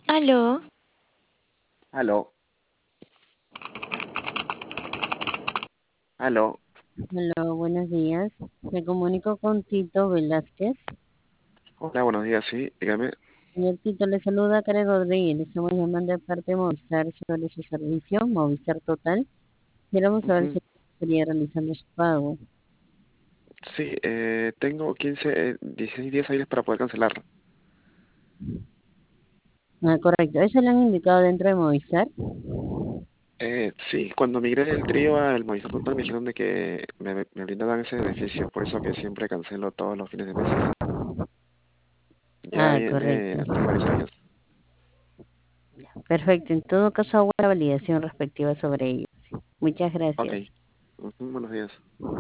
Aló, Aló, aló. Hola, buenos días. Me comunico con Tito Velázquez. Hola, buenos días, sí, dígame. Señor Tito, le saluda Karen Rodríguez. Le estamos llamando de parte de Movistar sobre su servicio, Movistar Total. Queremos saber Ujú. si estaría realizando su pago. Sí, tengo 16 días aires para poder cancelar. Ah, correcto. ¿Eso le han indicado dentro de Movistar? Sí, cuando migré del trío al Movistar Total me dijeron de que me brindaban ese beneficio, por eso que siempre cancelo todos los fines de meses. Ya Ah, correcto. viene, tengo varios años. Perfecto. En todo caso, hago la validación respectiva sobre ello. Muchas Ok, gracias. ujú, buenos días.